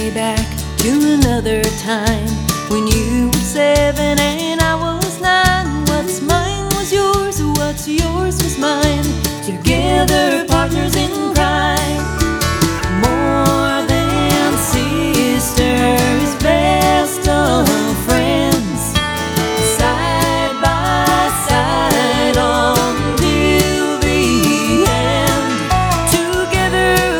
way back to another time when you were 7,